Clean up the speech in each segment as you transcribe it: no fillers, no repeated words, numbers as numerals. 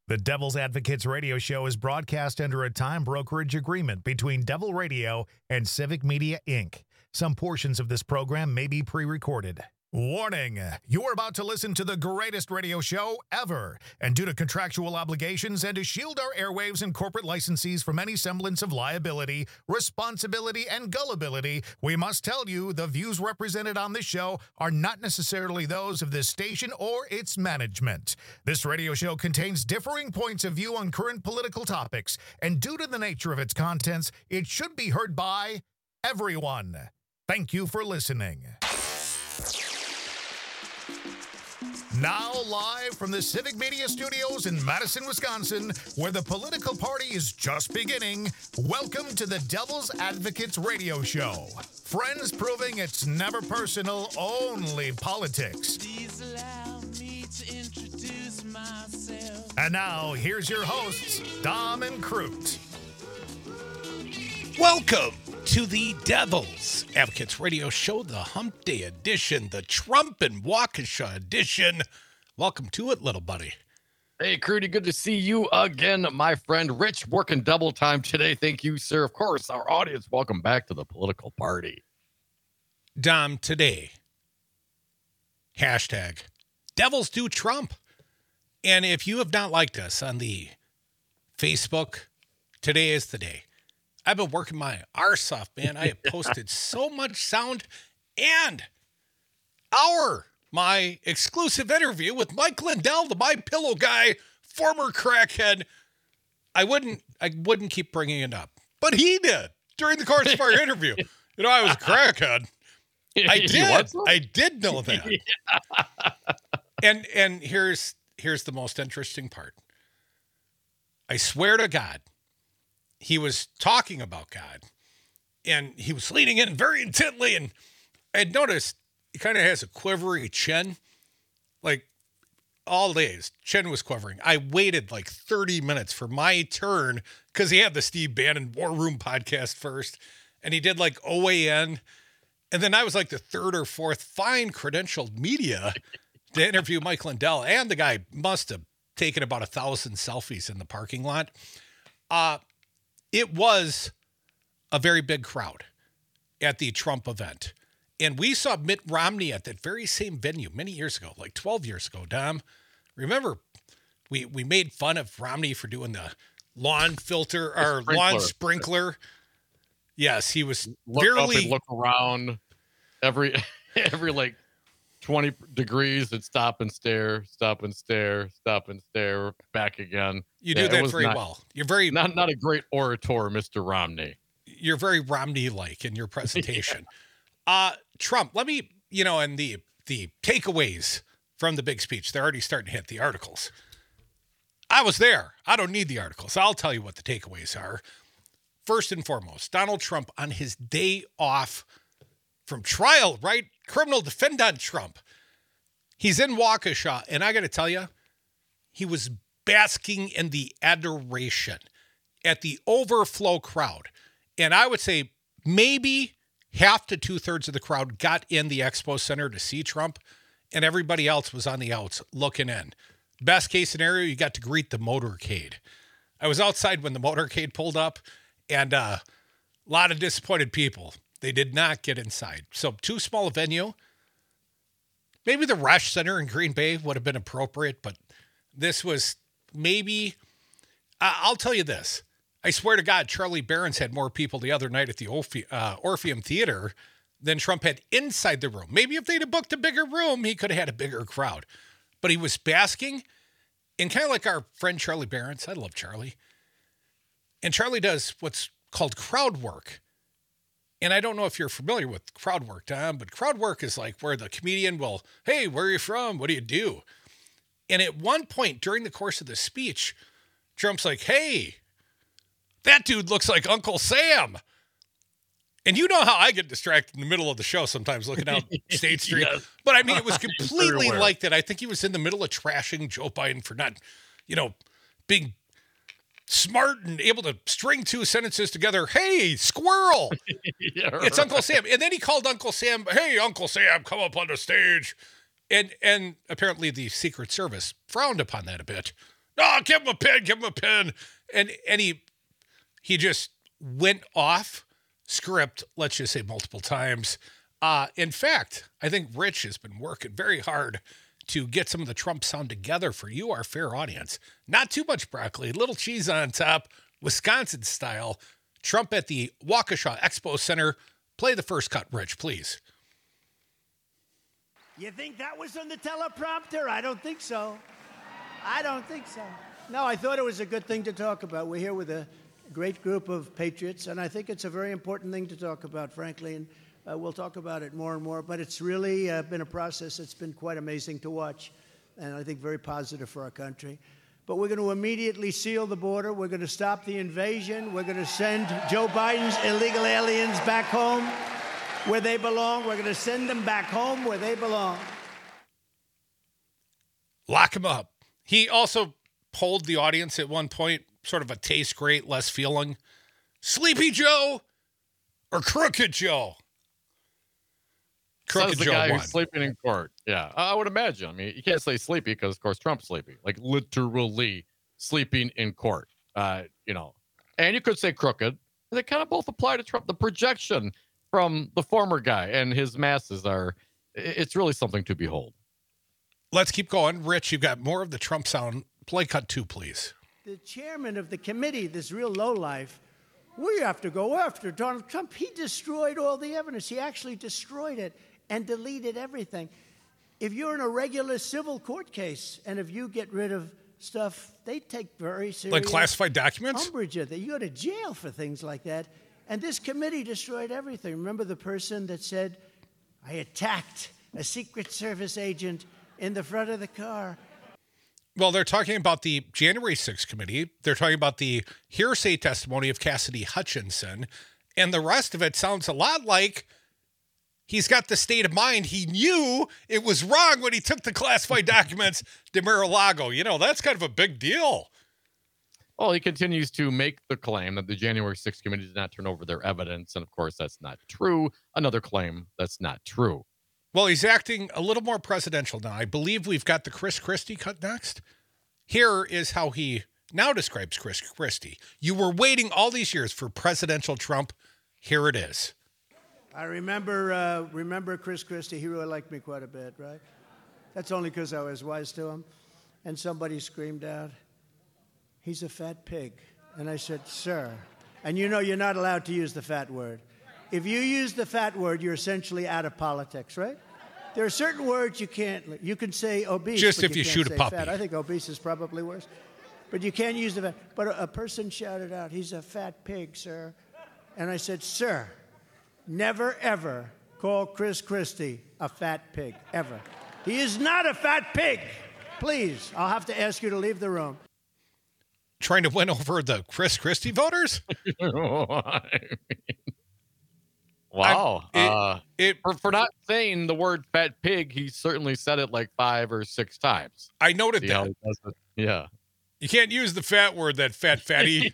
The Devil's Advocates radio show is broadcast under a time brokerage agreement between Devil Radio and Civic Media, Inc. Some portions of this program may be pre-recorded. Warning, you are about to listen to the greatest radio show ever. And due to contractual obligations and to shield our airwaves and corporate licensees from any semblance of liability, responsibility, and gullibility, we must tell you the views represented on this show are not necessarily those of this station or its management. This radio show contains differing points of view on current political topics, and due to the nature of its contents, it should be heard by everyone. Thank you for listening. Now live from the Civic Media Studios in Madison, Wisconsin, where the political party is just beginning, welcome to the Devil's Advocates radio show. Friends proving it's never personal, only politics. Please allow me to introduce myself. And now, here's your hosts, Dom and Crute. Welcome to the Devil's Advocates radio show, the Hump Day edition, the Trump and Waukesha edition. Welcome to it, little buddy. Hey, Crudy, good to see you again, my friend. Rich, working double time today. Thank you, sir. Of course, our audience, welcome back to the political party. Dom, today, hashtag Devils Do Trump. And if you have not liked us on the Facebook, today is the day. I've been working my arse off, man. I have posted so much sound and my exclusive interview with Mike Lindell, the My Pillow guy, former crackhead. I wouldn't keep bringing it up, but he did during the course of our interview. You know, I was a crackhead. I did know that. And here's the most interesting part. I swear to God, he was talking about God, and he was leaning in very intently, and I had noticed he kind of has a quivery chin, like all days, chin was quivering. I waited like 30 minutes for my turn because he had the Steve Bannon War Room podcast first, and he did like OAN, and then I was like the third or fourth fine credentialed media to interview Mike Lindell, and the guy must have taken about 1,000 selfies in the parking lot. It was a very big crowd at the Trump event. And we saw Mitt Romney at that very same venue many years ago, like 12 years ago, Dom. Remember, we made fun of Romney for doing the lawn filter or lawn sprinkler. Yes, he was look up and look around every like 20 degrees and stop and stare, back again. You do that very well. You're very not a great orator, Mr. Romney. You're very Romney-like in your presentation. Trump, let me, and the takeaways from the big speech, they're already starting to hit the articles. I was there. I don't need the articles. I'll tell you what the takeaways are. First and foremost, Donald Trump on his day off from trial, right? Criminal defendant Trump. He's in Waukesha, and I got to tell you, he was basking in the adoration at the overflow crowd. And I would say maybe half to two-thirds of the crowd got in the Expo Center to see Trump, and everybody else was on the outs looking in. Best case scenario, you got to greet the motorcade. I was outside when the motorcade pulled up, and a lot of disappointed people. They did not get inside. So too small a venue. Maybe the Rush Center in Green Bay would have been appropriate, but this was maybe, I'll tell you this. I swear to God, Charlie Barron's had more people the other night at the Orpheum Theater than Trump had inside the room. Maybe if they'd have booked a bigger room, he could have had a bigger crowd. But he was basking, and kind of like our friend Charlie Barron's. I love Charlie. And Charlie does what's called crowd work. And I don't know if you're familiar with crowd work, Tom, but crowd work is like where the comedian will, hey, where are you from? What do you do? And at one point during the course of the speech, Trump's like, hey, that dude looks like Uncle Sam. And you know how I get distracted in the middle of the show sometimes looking out State Street. Yes. But I mean, it was completely like that. I think he was in the middle of trashing Joe Biden for not, being smart and able to string two sentences together. Hey, squirrel. Yeah, right. It's Uncle Sam. And then he called Uncle Sam, hey, Uncle Sam, come up on the stage. And apparently the Secret Service frowned upon that a bit. Oh, give him a pin, give him a pin. And he just went off script, let's just say multiple times. In fact, I think Rich has been working very hard to get some of the Trump sound together for you, our fair audience. Not too much broccoli, little cheese on top, Wisconsin style. Trump at the Waukesha Expo Center. Play the first cut, Rich, please. You think that was on the teleprompter? I don't think so. I don't think so. No, I thought it was a good thing to talk about. We're here with a great group of patriots, and I think it's a very important thing to talk about, frankly, and we'll talk about it more and more. But it's really been a process that's been quite amazing to watch, and I think very positive for our country. But we're going to immediately seal the border. We're going to stop the invasion. We're going to send Joe Biden's illegal aliens back home where they belong. We're going to send them back home where they belong. Lock him up. He also polled the audience at one point, sort of a taste great, less feeling. Sleepy Joe or Crooked Joe? Crooked Joe the guy who's sleeping in court. Yeah, I would imagine. I mean, you can't say sleepy because, of course, Trump's sleeping. Like, literally sleeping in court. And you could say crooked. They kind of both apply to Trump. The projection from the former guy and his masses it's really something to behold. Let's keep going. Rich, you've got more of the Trump sound. Play cut 2, please. The chairman of the committee, this real lowlife, we have to go after Donald Trump. He destroyed all the evidence. He actually destroyed it and deleted everything. If you're in a regular civil court case and if you get rid of stuff, they take very serious... Like classified documents? ...umbrage of that. You go to jail for things like that. And this committee destroyed everything. Remember the person that said, I attacked a Secret Service agent in the front of the car? Well, they're talking about the January 6th committee. They're talking about the hearsay testimony of Cassidy Hutchinson. And the rest of it sounds a lot like he's got the state of mind. He knew it was wrong when he took the classified documents to Mar-a-Lago. That's kind of a big deal. Well, he continues to make the claim that the January 6th committee did not turn over their evidence. And of course, that's not true. Another claim that's not true. Well, he's acting a little more presidential now. I believe we've got the Chris Christie cut next. Here is how he now describes Chris Christie. You were waiting all these years for presidential Trump. Here it is. I remember Chris Christie. He really liked me quite a bit, right? That's only because I was wise to him. And somebody screamed out, he's a fat pig. And I said, sir, and you're not allowed to use the fat word. If you use the fat word, you're essentially out of politics, right? There are certain words you can't. You can say obese. Just but if you shoot a puppy. Fat. I think obese is probably worse. But you can't use the fat. But a person shouted out, he's a fat pig, sir. And I said, sir, never, ever call Chris Christie a fat pig, ever. He is not a fat pig. Please, I'll have to ask you to leave the room. Trying to win over the Chris Christie voters? Wow. For not saying the word fat pig, he certainly said it like 5 or 6 times. I noted that. Yeah. You can't use the fat word, that fatty.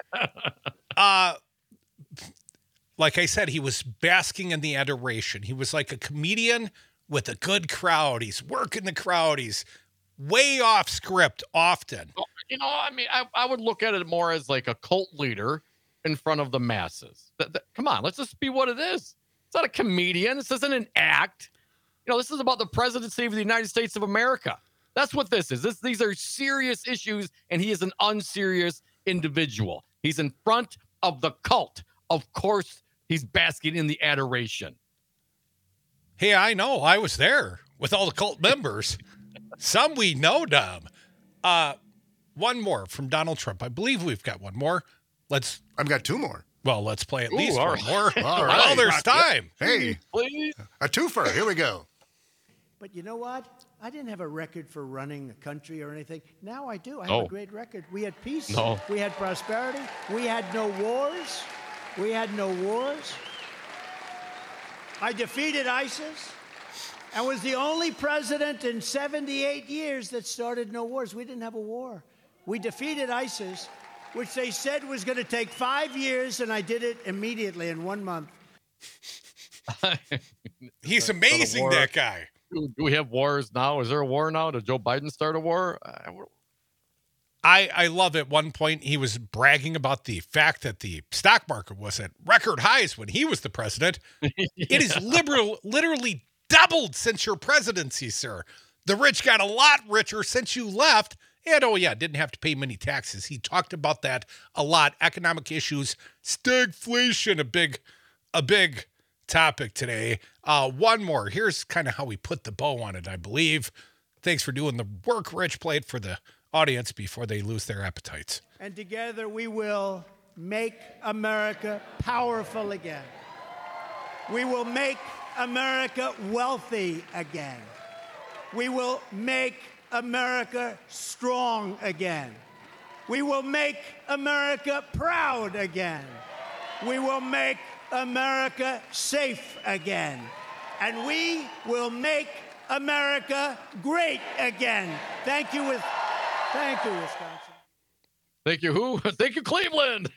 Like I said, he was basking in the adoration. He was like a comedian with a good crowd. He's working the crowd. He's way off script often. I would look at it more as like a cult leader in front of the masses. Come on, let's just be what it is. It's not a comedian. This isn't an act. This is about the presidency of the United States of America. That's what this is. These are serious issues, and he is an unserious individual. He's in front of the cult. Of course, he's basking in the adoration. Hey, I know. I was there with all the cult members. Some we know, Dom. One more from Donald Trump. I believe we've got one more. I've got 2 more. Well, let's play at least one more. All right. Well, there's time. Hey, please. A twofer. Here we go. But you know what? I didn't have a record for running a country or anything. Now I do. I have a great record. We had peace. No. We had prosperity. We had no wars. I defeated ISIS and was the only president in 78 years that started no wars. We didn't have a war. We defeated ISIS, which they said was going to take 5 years, and I did it immediately in 1 month. He's amazing, that guy. Do we have wars now? Is there a war now? Did Joe Biden start a war? I love at one point he was bragging about the fact that the stock market was at record highs when he was the president. It is literally doubled since your presidency, sir. The rich got a lot richer since you left. And oh yeah, didn't have to pay many taxes. He talked about that a lot. Economic issues, stagflation, a big topic today. One more. Here's kind of how we put the bow on it, I believe. Thanks for doing the work, Rich. Play it for the audience before they lose their appetites. And together we will make America powerful again. We will make America wealthy again. We will make America strong again. We will make America proud again. We will make America safe again. And we will make America great again. Thank you, Wisconsin. Thank you, who? Thank you, Cleveland.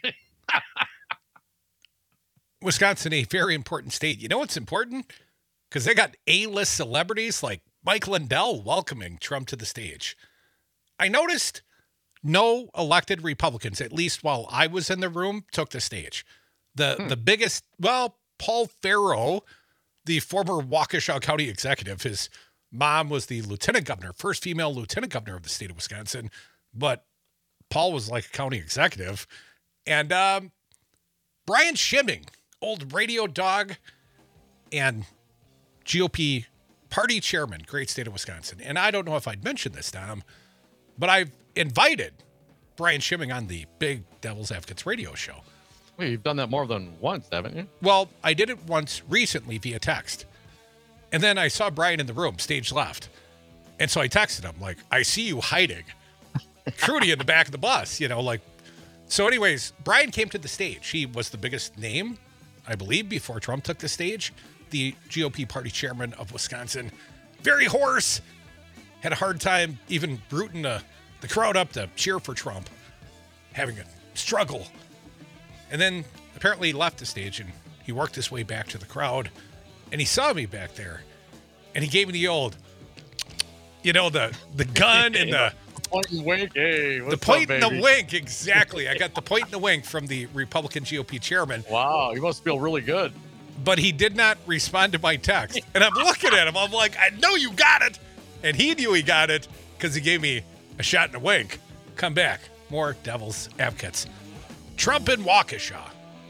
Wisconsin, a very important state. You know what's important? Because they got A-list celebrities like Mike Lindell welcoming Trump to the stage. I noticed no elected Republicans, at least while I was in the room, took the stage. The biggest, Paul Farrow, the former Waukesha County executive, his mom was the lieutenant governor, first female lieutenant governor of the state of Wisconsin, but Paul was like a county executive. And Brian Schimming, old radio dog and GOP party chairman, great state of Wisconsin. And I don't know if I'd mentioned this, Tom, but I've invited Brian Schimming on the Big Devil's Advocates radio show. Well, you've done that more than once, haven't you? Well, I did it once recently via text. And then I saw Brian in the room, stage left. And so I texted him, like, I see you hiding. Trudy in the back of the bus, So anyways, Brian came to the stage. He was the biggest name, I believe, before Trump took the stage. The GOP party chairman of Wisconsin. Very hoarse. Had a hard time even rooting the crowd up to cheer for Trump. Having a struggle. And then apparently he left the stage and he worked his way back to the crowd. And he saw me back there. And he gave me the old, the gun and the point and wink. Hey, the point and the wink. Exactly. I got the point and the wink from the Republican GOP chairman. Wow, you must feel really good. But he did not respond to my text. And I'm looking at him. I'm like, I know you got it. And he knew he got it because he gave me a shot and a wink. Come back. More Devil's Advocates. Trump in Waukesha.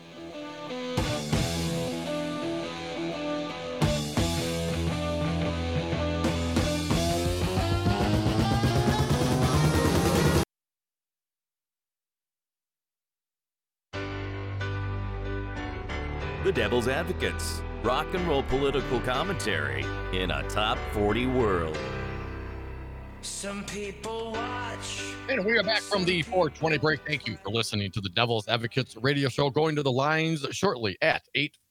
The Devil's Advocates, rock and roll political commentary in a top 40 world. Some people watch. And we are back from the 420 break. Thank you for listening to the Devil's Advocates radio show. Going to the lines shortly at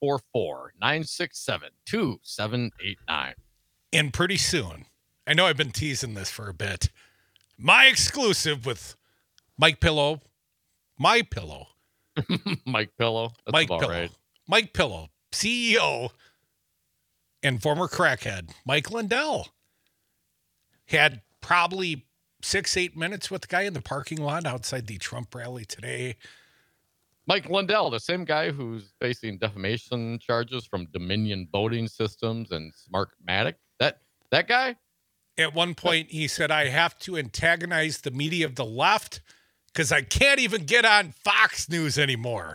844-967-2789. And pretty soon, I know I've been teasing this for a bit, my exclusive with Mike Pillow, My Pillow. Mike Pillow. That's Mike about Pillow. right. Mike Pillow, CEO and former crackhead, Mike Lindell, had probably 6-8 minutes with the guy in the parking lot outside the Trump rally today. Mike Lindell, the same guy who's facing defamation charges from Dominion Voting Systems and Smartmatic. That guy? At one point, he said, I have to antagonize the media of the left because I can't even get on Fox News anymore.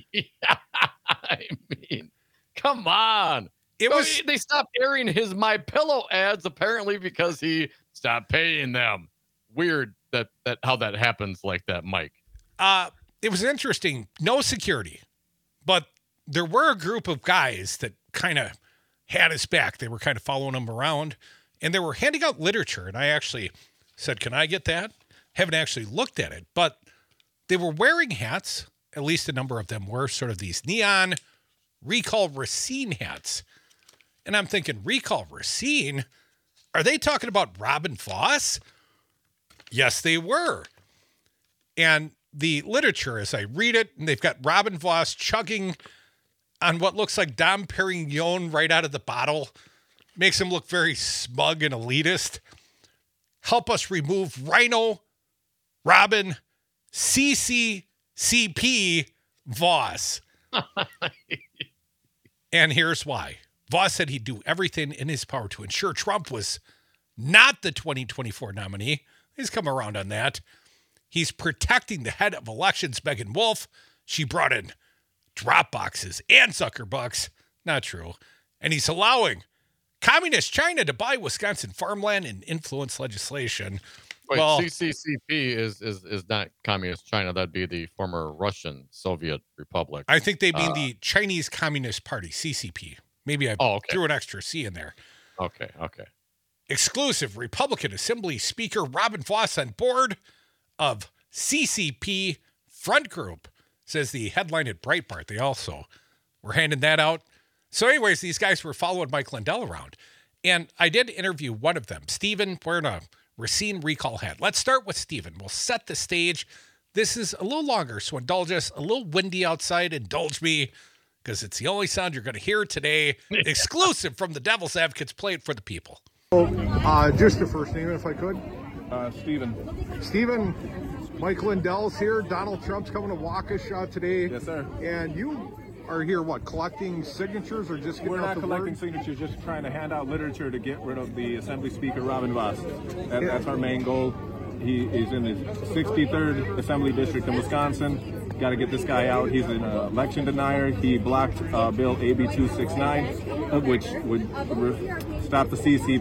I mean, come on. They stopped airing his My Pillow ads apparently because he stopped paying them. Weird that how that happens like that, Mike. It was interesting. No security, but there were a group of guys that kind of had his back. They were kind of following him around, and they were handing out literature. And I actually said, "Can I get that?" Haven't actually looked at it, but they were wearing hats. At least a number of them were sort of these neon Recall Racine hats. And I'm thinking, Recall Racine? Are they talking about Robin Foss? Yes, they were. And the literature, as I read it, and they've got Robin Foss chugging on what looks like Dom Perignon right out of the bottle. Makes him look very smug and elitist. Help us remove Rhino Robin CCCP Voss. And here's why. Voss said he'd do everything in his power to ensure Trump was not the 2024 nominee. He's come around on that. He's protecting the head of elections, Megan Wolf. She brought in drop boxes and sucker bucks. Not true. And he's allowing communist China to buy Wisconsin farmland and influence legislation. Wait, Well, CCCP is not communist China. That'd be the former Russian Soviet Republic. I think they mean the Chinese Communist Party, CCP. Maybe I threw an extra C in there. Okay. Exclusive Republican Assembly Speaker Robin Voss on board of CCP Front Group, says the headline at Breitbart. They also were handing that out. So anyways, these guys were following Mike Lindell around. And I did interview one of them, Stephen, wearing a Racine recall hat. Let's start with Stephen. We'll set the stage. This is a little longer, so indulge us. A little windy outside. Indulge me, because it's the only sound you're going to hear today. Exclusive from the Devil's Advocates. Play it for the people. Just the first name, if I could. Stephen. Stephen, Mike Lindell's here. Donald Trump's coming to Waukesha today. Yes, sir. And you are here, what, collecting signatures or just getting We're out not the collecting word? signatures, just trying to hand out literature to get rid of the Assembly Speaker, Robin Voss. That's our main goal. He is in his 63rd Assembly District in Wisconsin. Got to get this guy out. He's an election denier. He blocked Bill AB 269, which would stop the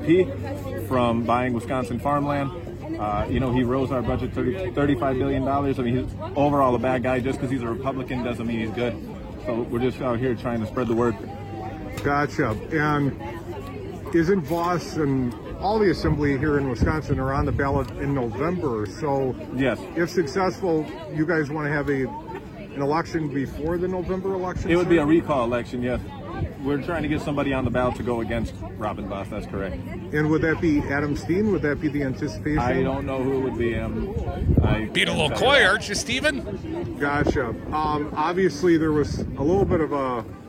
CCP from buying Wisconsin farmland. He rose our budget $35 billion. I mean, he's overall a bad guy. Just because he's a Republican doesn't mean he's good. So we're just out here trying to spread the word. Gotcha. And isn't Voss and all the assembly here in Wisconsin are on the ballot in November? So yes, if successful, you guys want to have an election before the November election? It would be a recall election, yes. We're trying to get somebody on the ballot to go against Robin Voss, that's correct. And would that be Adam Steen? Would that be the anticipation? I don't know who it would be. Beat a little coy, aren't you, Stephen? Gotcha. Obviously, there was a little bit of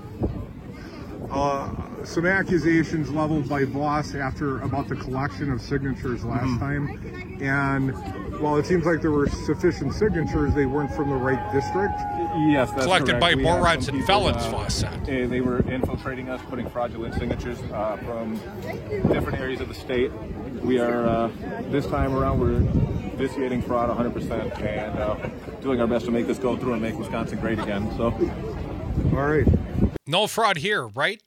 some accusations leveled by Voss about the collection of signatures last time. And while it seems like there were sufficient signatures, they weren't from the right district. Yes, that's collected correct. by morons and felons, Voss said. They were infiltrating us, putting fraudulent signatures from different areas of the state. We are, this time around, we're vitiating fraud 100% and doing our best to make this go through and make Wisconsin great again. So, all right. No fraud here, right?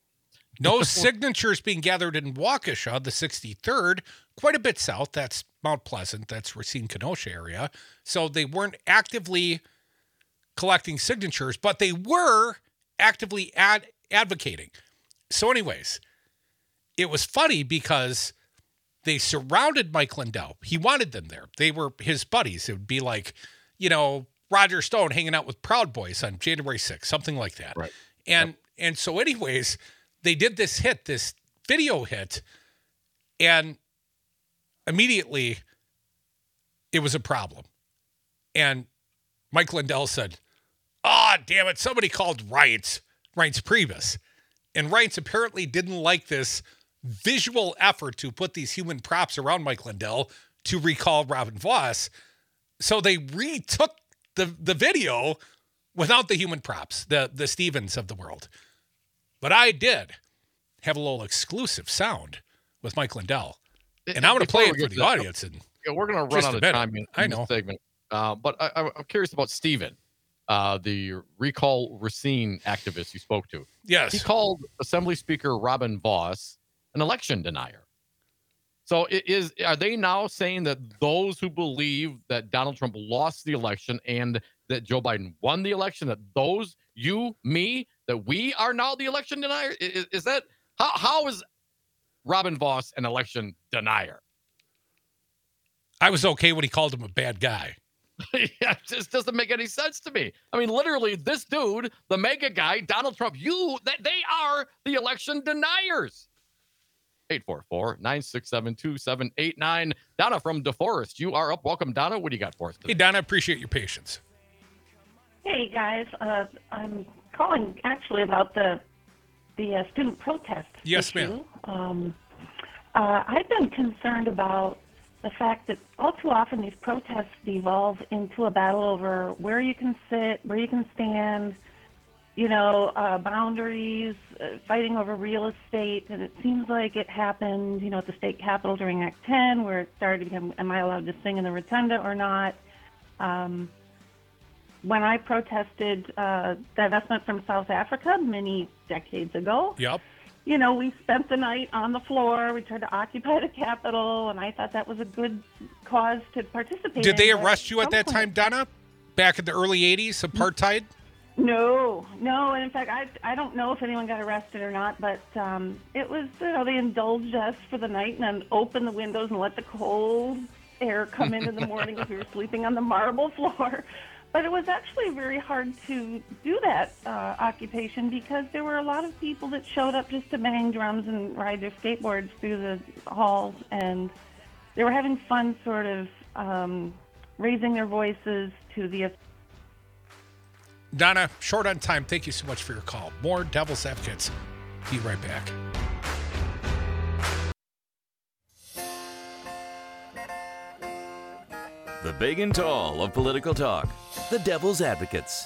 No signatures being gathered in Waukesha, the 63rd, quite a bit south. That's Mount Pleasant. That's Racine-Kenosha area. So they weren't actively collecting signatures, but they were actively advocating. So anyways, it was funny because they surrounded Mike Lindell. He wanted them there. They were his buddies. It would be like, Roger Stone hanging out with Proud Boys on January 6th, something like that. Right. And so anyways, they did this video hit, and immediately it was a problem. And Mike Lindell said, damn it, somebody called Reince Priebus. And Reince apparently didn't like this visual effort to put these human props around Mike Lindell to recall Robin Voss. So they retook the video without the human props, the Stevens of the world. But I did have a little exclusive sound with Mike Lindell. And I'm going to play it for the audience. And we're going to run out of time in this segment. But I'm curious about Stephen, the recall Racine activist you spoke to. Yes. He called Assembly Speaker Robin Voss an election denier. So are they now saying that those who believe that Donald Trump lost the election and that Joe Biden won the election, that those, you, me, that we are now the election denier? Is that, how is Robin Voss an election denier? I was okay when he called him a bad guy. Yeah, it just doesn't make any sense to me. I mean, literally, this dude, the mega guy, Donald Trump, they are the election deniers. 844-967-2789. Donna from DeForest, you are up. Welcome, Donna. What do you got for us today? Hey, Donna, appreciate your patience. Hey, guys. I'm calling actually about the student protest Yes, issue. ma'am. I've been concerned about the fact that all too often these protests devolve into a battle over where you can sit, where you can stand, boundaries, fighting over real estate. And it seems like it happened, at the state capitol during Act 10, where it started to become, am I allowed to sing in the rotunda or not? When I protested divestment from South Africa many decades ago, Yep. We spent the night on the floor. We tried to occupy the Capitol, and I thought that was a good cause to participate in. Did they arrest you at that time, Donna? Back in the early 80s, apartheid? No. And in fact, I don't know if anyone got arrested or not, but it was, they indulged us for the night and then opened the windows and let the cold air come in the morning as we were sleeping on the marble floor. But it was actually very hard to do that occupation because there were a lot of people that showed up just to bang drums and ride their skateboards through the halls, and they were having fun sort of raising their voices to the... Donna, short on time. Thank you so much for your call. More Devil's Advocates. Be right back. The big and tall of political talk. The Devil's Advocates.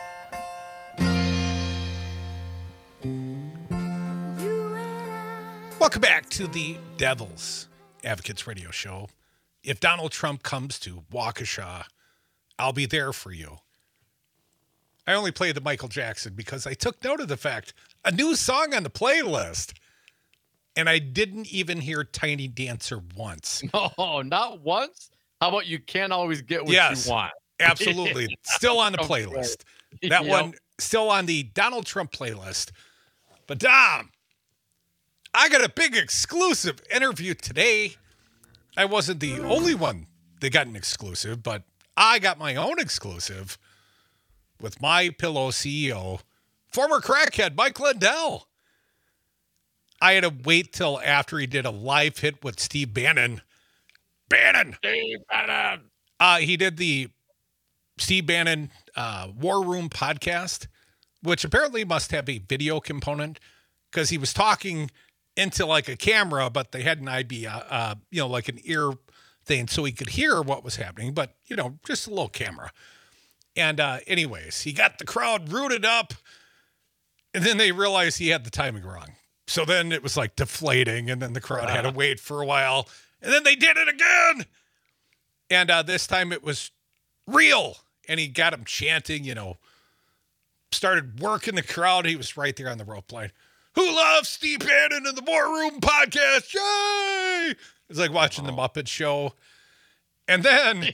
Welcome back to the Devil's Advocates radio show. If Donald Trump comes to Waukesha, I'll be there for you. I only played the Michael Jackson because I took note of the fact a new song on the playlist, and I didn't even hear Tiny Dancer once. No, not once? How about You Can't Always Get What Yes, You Want? Absolutely. Still on the playlist. That one still on the Donald Trump playlist. But Dom, I got a big exclusive interview today. I wasn't the only one that got an exclusive, but I got my own exclusive with MyPillow CEO, former crackhead Mike Lindell. I had to wait till after he did a live hit with Steve Bannon. Steve Bannon. He did the Steve Bannon War Room podcast, which apparently must have a video component because he was talking into like a camera, but they had an like an ear thing so he could hear what was happening, but just a little camera. And anyways, he got the crowd rooted up, and then they realized he had the timing wrong. So then it was like deflating, and then the crowd had to wait for a while, and then they did it again. And this time it was real, and he got him chanting, started working the crowd. He was right there on the rope line. Who loves Steve Bannon in the War Room podcast? Yay! It's like watching the Muppet Show. And then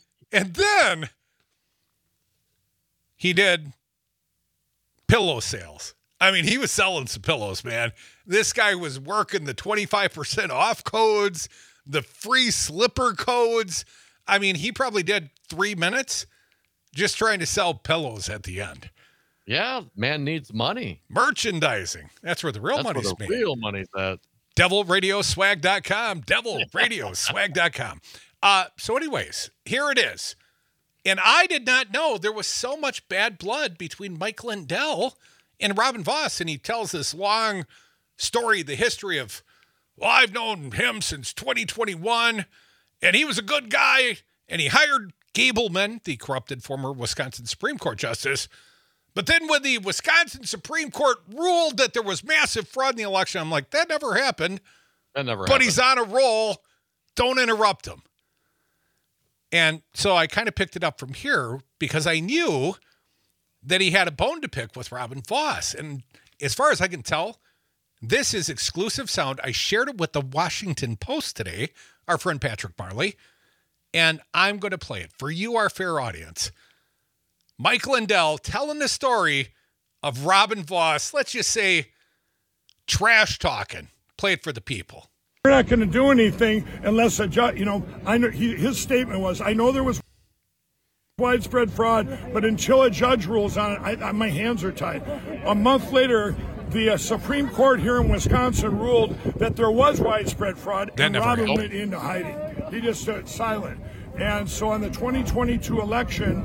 he did pillow sales. I mean, he was selling some pillows, man. This guy was working the 25% off codes, the free slipper codes. I mean, he probably did 3 minutes just trying to sell pillows at the end. Yeah, man needs money. Merchandising. That's where the real money's made. Real money's at. DevilRadioswag.com. DevilRadioswag.com. So anyways, here it is. And I did not know there was so much bad blood between Mike Lindell and Robin Voss. And he tells this long story, the history of, well, I've known him since 2021, and he was a good guy, and he hired Gableman, the corrupted former Wisconsin Supreme Court justice. But then when the Wisconsin Supreme Court ruled that there was massive fraud in the election, I'm like, that never happened. But he's on a roll. Don't interrupt him. And so I kind of picked it up from here because I knew that he had a bone to pick with Robin Voss. And as far as I can tell, this is exclusive sound. I shared it with the Washington Post today, our friend Patrick Marley, and I'm going to play it for you, our fair audience. Mike Lindell telling the story of Robin Voss, let's just say, trash talking. Play it for the people. We're not going to do anything unless a judge, I know his statement was, I know there was widespread fraud, but until a judge rules on it, my hands are tied. A month later, the Supreme Court here in Wisconsin ruled that there was widespread fraud, and Robin went into hiding. He just stood silent. And so on the 2022 election,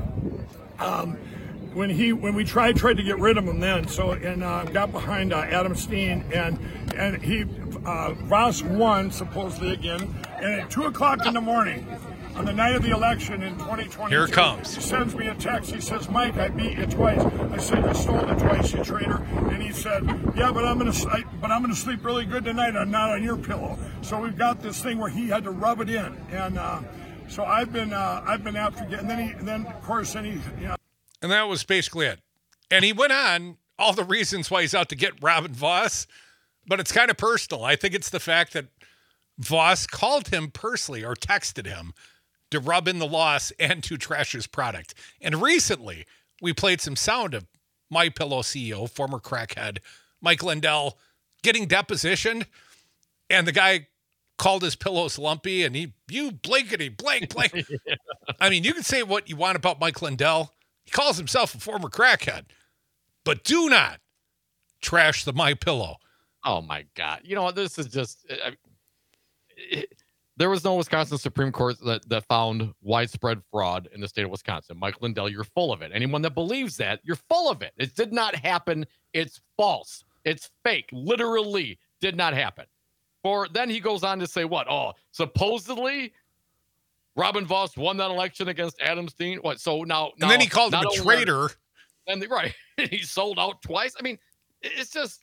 when we tried to get rid of him then, got behind Adam Steen, and he Voss won supposedly again, And at 2:00 in the morning, on the night of the election in 2020, Here it comes. he sends me a text. He says, "Mike, I beat you twice." I said, "You stole it twice, you traitor." And he said, "Yeah, but I'm gonna sleep really good tonight. I'm not on your pillow." So we've got this thing where he had to rub it in, and so I've been after getting. And then of course, you know. And that was basically it. And he went on all the reasons why he's out to get Robin Voss, but it's kind of personal. I think it's the fact that Voss called him personally or texted him to rub in the loss and to trash his product. And recently, we played some sound of MyPillow CEO, former crackhead, Mike Lindell, getting depositioned, and the guy called his pillows lumpy, and you blankety blank. Yeah. I mean, you can say what you want about Mike Lindell. He calls himself a former crackhead, but do not trash the MyPillow. Oh my God! You know what? This is just. There was no Wisconsin Supreme Court that found widespread fraud in the state of Wisconsin. Mike Lindell, you're full of it. Anyone that believes that, you're full of it. It did not happen. It's false. It's fake. Literally did not happen. Then he goes on to say what? Oh, supposedly Robin Voss won that election against Adam Steen. What? So now and then he called him a traitor. And right, he sold out twice. I mean, it's just.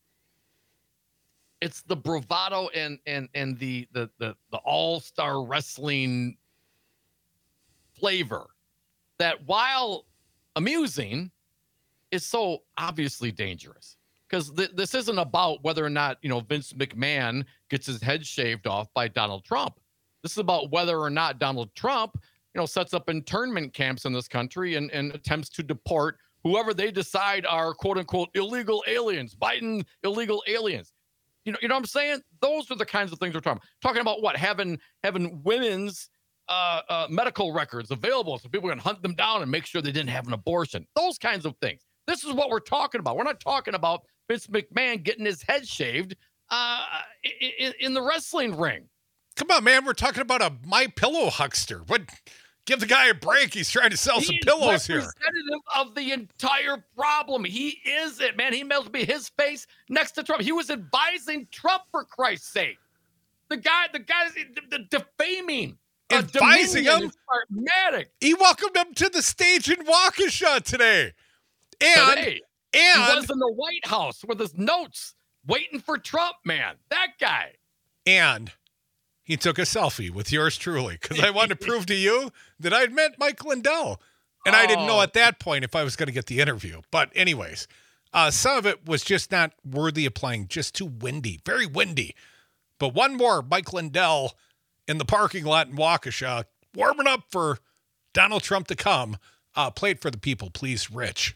It's the bravado and the all-star wrestling flavor that, while amusing, is so obviously dangerous. Because this isn't about whether or not, you know, Vince McMahon gets his head shaved off by Donald Trump. This is about whether or not Donald Trump, you know, sets up internment camps in this country and attempts to deport whoever they decide are quote unquote illegal aliens, Biden illegal aliens. You know what I'm saying? Those are the kinds of things we're talking about. What? Having women's medical records available so people can hunt them down and make sure they didn't have an abortion. Those kinds of things. This is what we're talking about. We're not talking about Vince McMahon getting his head shaved in the wrestling ring. Come on, man. We're talking about a MyPillow huckster. What? Give the guy a break. He's trying to sell some pillows here. Representative of the entire problem. He is it, man. He must be his face next to Trump. He was advising Trump, for Christ's sake. The guy's defaming. Advising him? Pragmatic. He welcomed him to the stage in Waukesha today. And he was in the White House with his notes waiting for Trump, man. That guy. And he took a selfie with yours truly because I wanted to prove to you that I'd met Mike Lindell. And I didn't know at that point if I was going to get the interview. But anyways, some of it was just not worthy of playing, just too windy, very windy. But one more, Mike Lindell in the parking lot in Waukesha, warming up for Donald Trump to come. Play it for the people, please, Rich.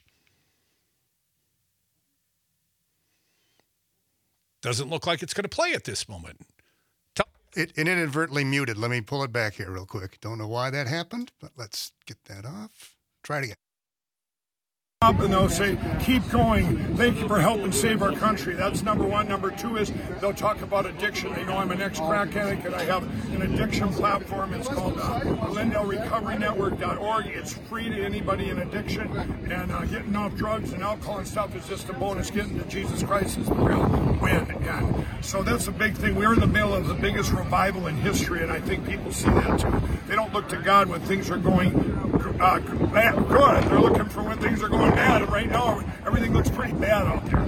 Doesn't look like it's going to play at this moment. It inadvertently muted. Let me pull it back here real quick. Don't know why that happened, but let's get that off. Try it again. And they'll say, keep going. Thank you for helping save our country. That's number one. Number two is they'll talk about addiction. They know I'm an ex-crack addict and I have an addiction platform. It's called LindellRecoveryNetwork.org. It's free to anybody in addiction. And getting off drugs and alcohol and stuff is just a bonus. Getting to Jesus Christ is the real win. And so that's a big thing. We're in the middle of the biggest revival in history, and I think people see that too. They don't look to God when things are going bad. Good. They're looking for when things are going bad. And right now, everything looks pretty bad out there.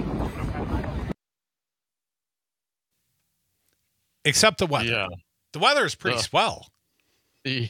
Except the weather. Yeah. The weather is pretty swell. I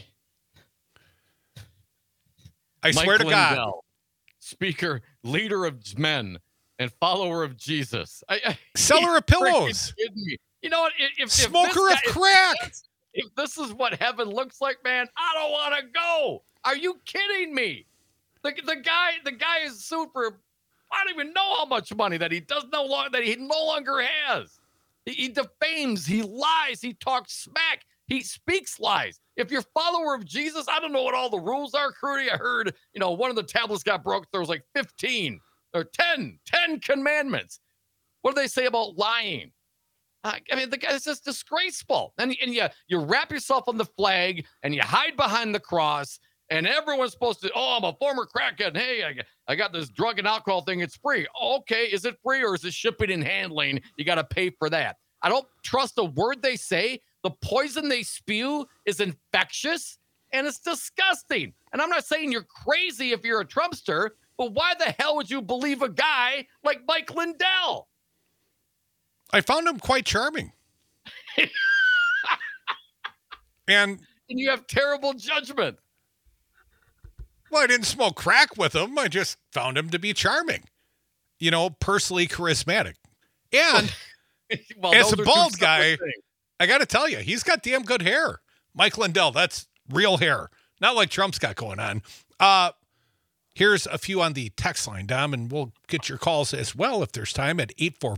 swear to God. Lindell, speaker, leader of men, and follower of Jesus. Seller of pillows. You know what? If Smoker of crack. If this is what heaven looks like, man, I don't want to go. Are you kidding me? The guy is super. I don't even know how much money that he no longer has. He defames. He lies. He talks smack. He speaks lies. If you're a follower of Jesus, I don't know what all the rules are, Crudy. I heard, one of the tablets got broke. There was like 15 or 10 commandments. What do they say about lying? I mean, the guy is just disgraceful. And you wrap yourself on the flag and you hide behind the cross. And everyone's supposed to, I'm a former crackhead. Hey, I got this drug and alcohol thing. It's free. Okay, is it free or is it shipping and handling? You got to pay for that. I don't trust a word they say, The poison they spew is infectious and it's disgusting. And I'm not saying you're crazy if you're a Trumpster, but why the hell would you believe a guy like Mike Lindell? I found him quite charming. And you have terrible judgment. Well, I didn't smoke crack with him. I just found him to be charming. You know, personally charismatic. And well, as a bald guy, I got to tell you, he's got damn good hair. Mike Lindell, that's real hair. Not like Trump's got going on. Here's a few on the text line, Dom, and we'll get your calls as well if there's time at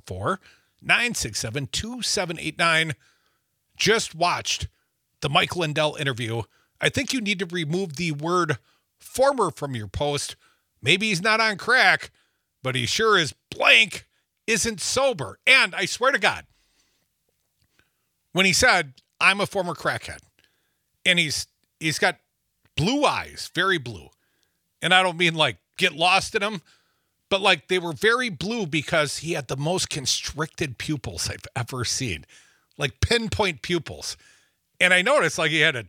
844-967-2789. Just watched the Mike Lindell interview. I think you need to remove the word former from your post. Maybe he's not on crack, but he sure is blank isn't sober. And I swear to God, when he said, I'm a former crackhead, and he's got blue eyes, very blue. And I don't mean like get lost in them, but like they were very blue because he had the most constricted pupils I've ever seen, like pinpoint pupils. And I noticed like he had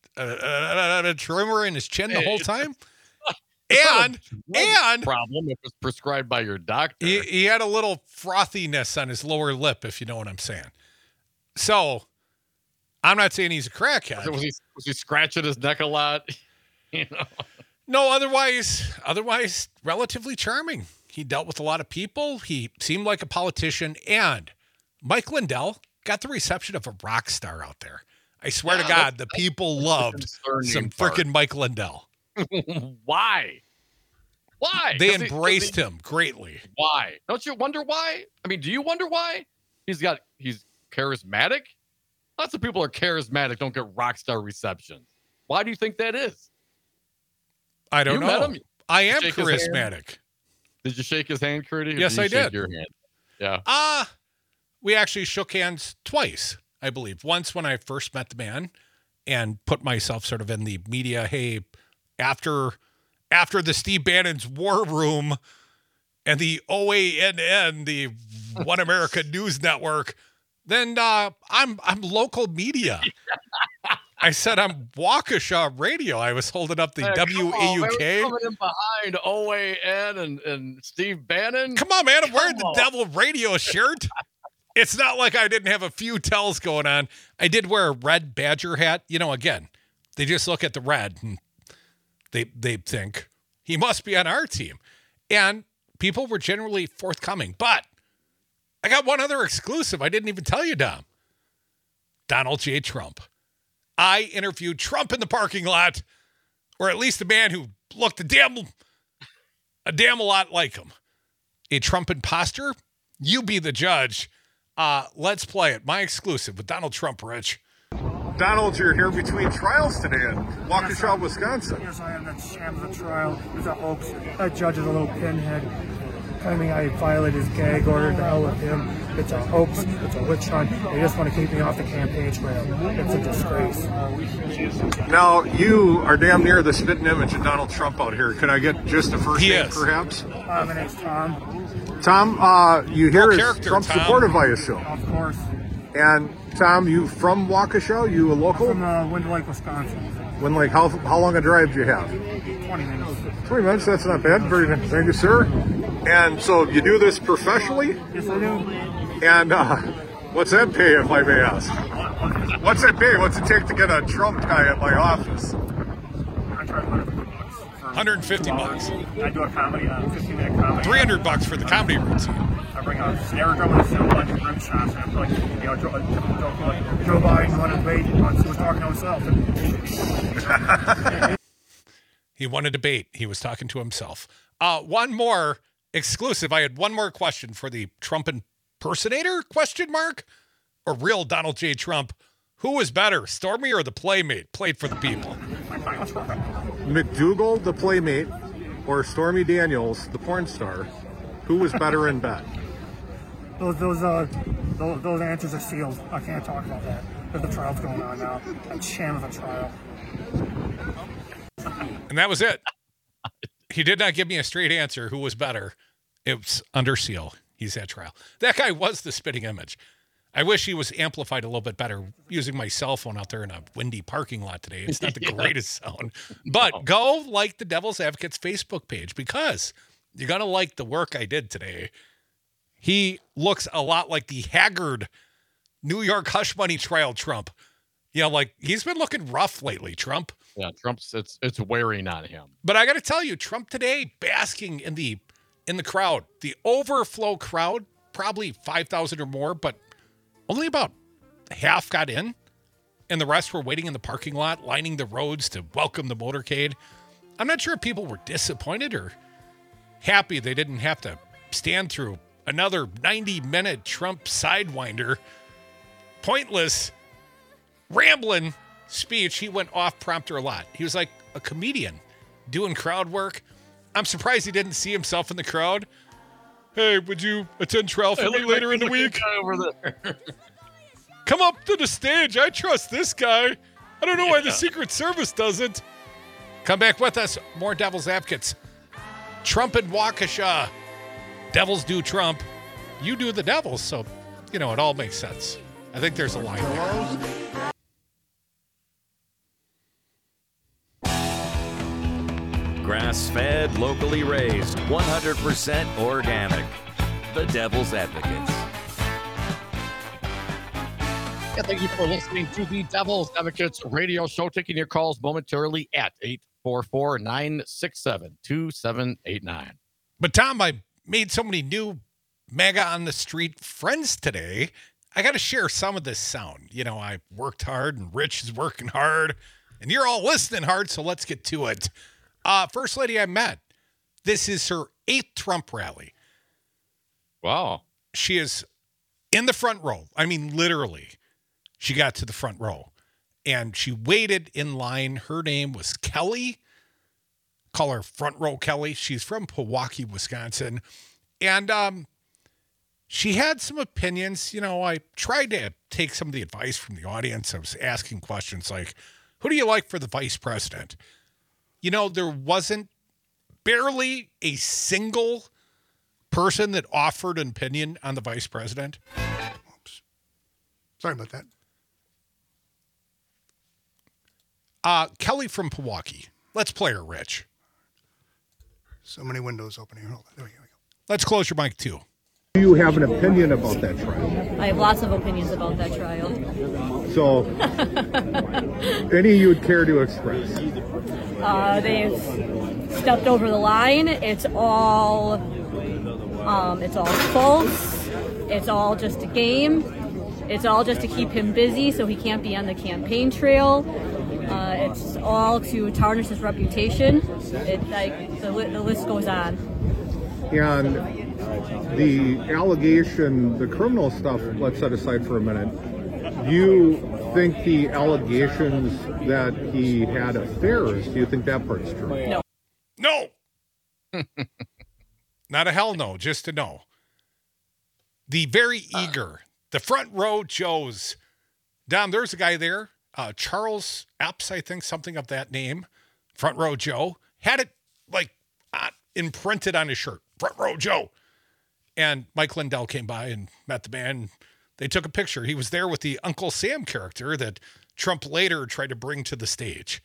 a trimmer in his chin the whole time. And problem if it's prescribed by your doctor. He had a little frothiness on his lower lip, if you know what I'm saying. So I'm not saying he's a crackhead. Was he scratching his neck a lot? You know. No, otherwise relatively charming. He dealt with a lot of people. He seemed like a politician, and Mike Lindell got the reception of a rock star out there. I swear to God, the people loved some freaking Mike Lindell. Why? They embraced him greatly. Why? Don't you wonder why? I mean, do you wonder why? He's charismatic. Lots of people are charismatic, don't get rock star receptions. Why do you think that is? I don't know. Met him? I am charismatic. Did you shake his hand, Curdy? Yes, I did. Your hand? Yeah. We actually shook hands twice, I believe. Once when I first met the man and put myself sort of in the media, hey, after the Steve Bannon's War Room and the OANN, the One America News Network, then I'm local media. I said I'm Waukesha Radio. I was holding up the WAUK. Coming in behind OAN and Steve Bannon. Come on, man. I'm wearing the Devil Radio shirt. It's not like I didn't have a few tells going on. I did wear a red Badger hat. You know, again, they just look at the red and they think he must be on our team. And people were generally forthcoming. But I got one other exclusive I didn't even tell you, Dom. Donald J. Trump. I interviewed Trump in the parking lot, or at least a man who looked a damn lot like him. A Trump imposter? You be the judge. Let's play it. My exclusive with Donald Trump, Rich. Donald, you're here between trials today in Waukesha, Wisconsin. Yes, I am. That sham of a trial. It's a hoax. That judge is a little pinhead. Claiming I violated his gag order. To hell with him. It's a hoax. It's a witch hunt. They just want to keep me off the campaign trail. It's a disgrace. Now, you are damn near the spitting image of Donald Trump out here. Could I get just a first name, perhaps? My name's Tom. Tom, you here is Trump Tom. supported by a show. Of course. And Tom, you from Waukesha? You a local? From Wind Lake, Wisconsin. Wind Lake. How long a drive do you have? 20 minutes. 20 minutes. That's not bad. Very good. Thank you, sir. And so you do this professionally? Yes, I do. And what's that pay, if I may ask? What's that pay? What's it take to get a Trump guy at my office? I charge $150. I do a comedy, 15-minute comedy. $300 for the comedy routine. I bring a snare drum and a cymbal and rim shots. And I'm like, Joe Biden wanted to debate. He was talking to himself. He wanted to debate. He was talking to himself. One more exclusive. I had one more question for the Trump impersonator, ? Or real Donald J. Trump. Who was better, Stormy or the Playmate? Played for the people. McDougal, the Playmate, or Stormy Daniels, the porn star? Who was better in bed? Those answers are sealed. I can't talk about that. There's a trial's going on now. A sham of a trial. And that was it. He did not give me a straight answer who was better. It was under seal. He's at trial. That guy was the spitting image. I wish he was amplified a little bit better using my cell phone out there in a windy parking lot today. It's not the greatest sound. But go like the Devil's Advocates Facebook page because you're going to like the work I did today. He looks a lot like the haggard New York hush money trial Trump. You know, like he's been looking rough lately, Trump. Yeah, Trump's it's wearing on him. But I got to tell you, Trump today basking in the crowd, the overflow crowd, probably 5,000 or more, but only about half got in, and the rest were waiting in the parking lot, lining the roads to welcome the motorcade. I'm not sure if people were disappointed or happy they didn't have to stand through another 90-minute Trump sidewinder, pointless, rambling speech. He went off prompter a lot. He was like a comedian doing crowd work. I'm surprised he didn't see himself in the crowd. Hey, would you attend trial for me later in the week? Over there. Come up to the stage. I trust this guy. I don't know why the Secret Service doesn't. Come back with us. More Devil's Advocates. Trump and Waukesha. Devils do Trump. You do the Devils. So, you know, it all makes sense. I think there's a line there. Grass-fed, locally raised, 100% organic. The Devil's Advocates. Yeah, thank you for listening to the Devil's Advocates radio show. Taking your calls momentarily at 844-967-2789. But Tom, I made so many new MAGA on the street friends today. I got to share some of this sound. You know, I worked hard and Rich is working hard and you're all listening hard. So let's get to it. First lady I met, this is her 8th Trump rally. Wow. She is in the front row. I mean, literally, she got to the front row and she waited in line. Her name was Kelly. Call her Front Row Kelly. She's from Pewaukee, Wisconsin. And she had some opinions. You know, I tried to take some of the advice from the audience. I was asking questions like, who do you like for the vice president? You know, there wasn't barely a single person that offered an opinion on the vice president. Oops. Sorry about that. Kelly from Pewaukee. Let's play her, Rich. So many windows open here. Hold on. There we go. Let's close your mic, too. Do you have an opinion about that trial? I have lots of opinions about that trial. So, any you would care to express? They've stepped over the line. It's all false. It's all just a game. It's all just to keep him busy so he can't be on the campaign trail. It's all to tarnish his reputation. The list goes on. And the allegation, the criminal stuff, let's set aside for a minute. Do you think the allegations that he had affairs, do you think that part's true? No. No. Not a hell no, just a no. The very eager, the front row Joes. Dom, there's a guy there, Charles Epps, I think, something of that name. Front row Joe. Had it like imprinted on his shirt. Front row Joe. And Mike Lindell came by and met the man. They took a picture. He was there with the Uncle Sam character that Trump later tried to bring to the stage.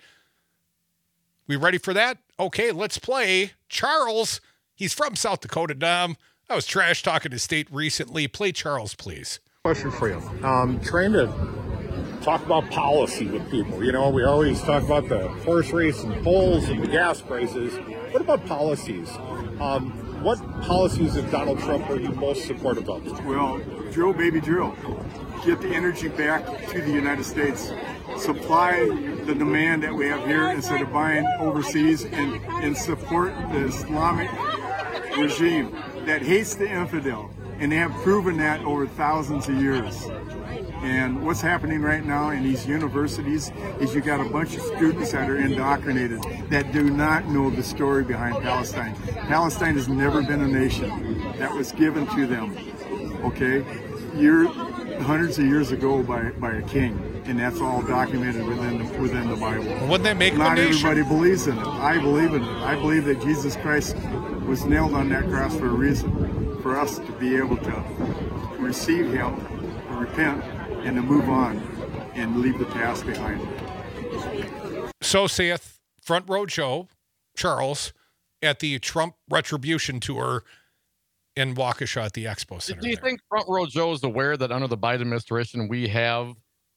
We ready for that? Okay, let's play Charles. He's from South Dakota, Dom. I was trash talking his state recently. Play Charles, please. Question for you. Trying to talk about policy with people. You know, we always talk about the horse race and polls and the gas prices. What about policies? What policies of Donald Trump are you most supportive of? Well, drill, baby, drill. Get the energy back to the United States. Supply the demand that we have here instead of buying overseas, and support the Islamic regime that hates the infidel. And they have proven that over thousands of years. And what's happening right now in these universities is you got a bunch of students that are indoctrinated that do not know the story behind Palestine. Palestine has never been a nation. That was given to them, okay? Hundreds of years ago by a king, and that's all documented within the Bible. Wouldn't that make Not a nation? everybody believes in it. I believe in it. I believe that Jesus Christ was nailed on that cross for a reason, for us to be able to receive him, repent and to move on and leave the past behind. So saith Front Row Joe, Charles, at the Trump Retribution Tour in Waukesha at the Expo Center. Do you think Front Row Joe is aware that under the Biden administration we have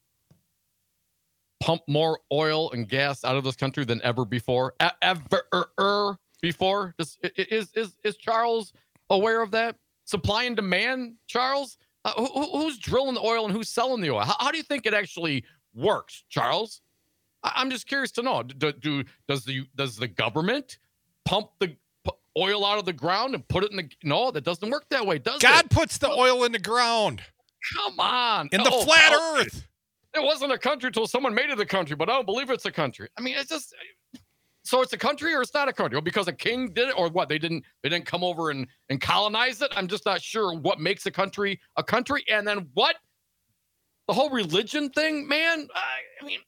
pumped more oil and gas out of this country than ever before? Ever before? Is Charles aware of that? Supply and demand, Charles? Who's drilling the oil and who's selling the oil? How do you think it actually works, Charles? I'm just curious to know. Does the government pump the oil out of the ground and put it in the? No, that doesn't work that way, does it? God puts the oil in the ground. Come on, in the flat Earth. It wasn't a country until someone made it a country, but I don't believe it's a country. I mean, it's just. So it's a country or it's not a country? Well, because a king did it, or what? They didn't come over and colonize it. I'm just not sure what makes a country a country. And then what? The whole religion thing, man. I mean,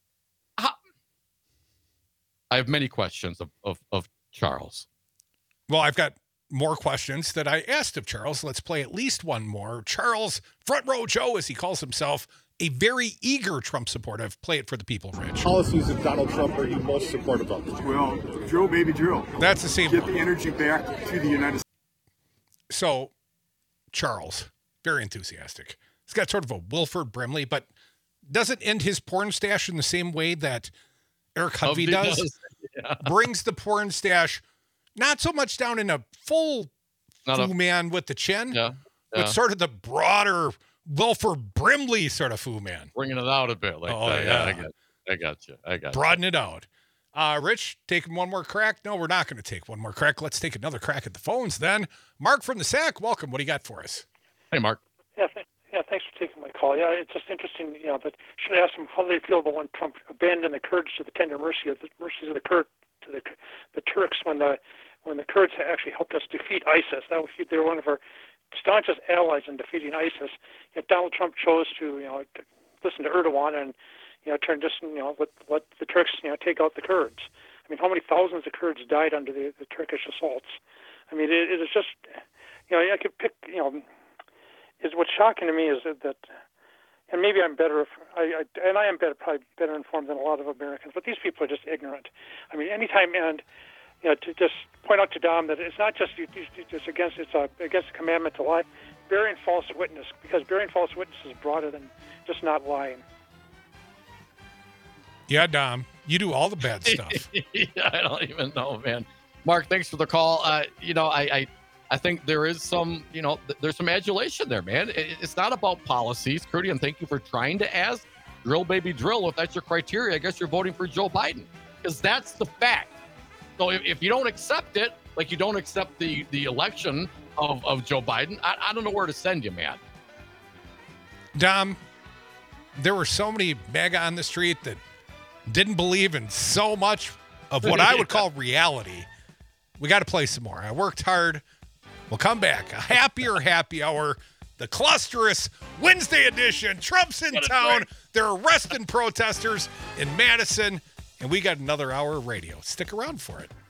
I have many questions of Charles. Well, I've got more questions that I asked of Charles. Let's play at least one more. Charles, Front Row Joe, as he calls himself, a very eager Trump supporter. Play it for the people, Rich. Policies of Donald Trump are you most supportive of? Well, drill, baby, drill. That's the same. Get the energy back to the United States. So, Charles, very enthusiastic. He's got sort of a Wilford Brimley, but doesn't end his porn stash in the same way that Eric Hovey does. Yeah. Brings the porn stash not so much down in a full Fu Man with the chin, but sort of the broader Wilford Brimley sort of Fu Man. Bringing it out a bit. Like that. I got you. Broaden it out. Rich, taking one more crack? No, we're not going to take one more crack. Let's take another crack at the phones then. Mark from the Sac, welcome. What do you got for us? Hey, Mark. Yeah, thanks for taking my call. Yeah, it's just interesting, but should I ask them how they feel about when Trump abandoned the Kurds to the tender mercies of the Turks when the Kurds actually helped us defeat ISIS. They were one of our staunchest allies in defeating ISIS. Yet Donald Trump chose to listen to Erdogan and let the Turks take out the Kurds. I mean, how many thousands of Kurds died under the Turkish assaults? I mean, it is just I could pick is what's shocking to me is that and maybe I'm better I am probably better informed than a lot of Americans, but these people are just ignorant. I mean, anytime to just point out to Dom that it's not just against the commandment to lie, bearing false witness, because bearing false witness is broader than just not lying. Yeah, Dom, you do all the bad stuff. Yeah, I don't even know, man. Mark, thanks for the call. I think there is some, there's some adulation there, man. It's not about policies. Curdy, and thank you for trying to ask. Drill, baby, drill. If that's your criteria, I guess you're voting for Joe Biden, because that's the fact. So if you don't accept it, like you don't accept the election of Joe Biden, I don't know where to send you, man. Dom, there were so many MAGA on the street that didn't believe in so much of what I would call reality. We got to play some more. I worked hard. We'll come back. A happier happy hour. The clusterous Wednesday edition. Trump's in town. They're arresting protesters in Madison. And we got another hour of radio. Stick around for it.